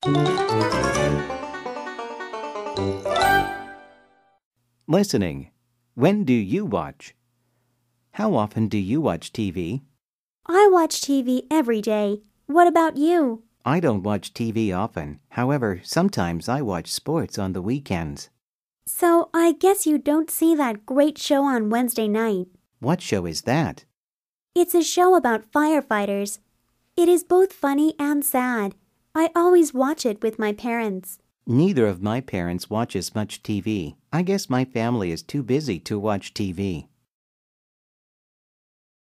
Listening. When do you watch? How often do you watch TV? I watch TV every day. What about you? I don't watch TV often. However, sometimes I watch sports on the weekends. So I guess you don't see that great show on Wednesday night. What show is that? It's a show about firefighters. It is both funny and sad. I always watch it with my parents. Neither of my parents watches much TV. I guess my family is too busy to watch TV.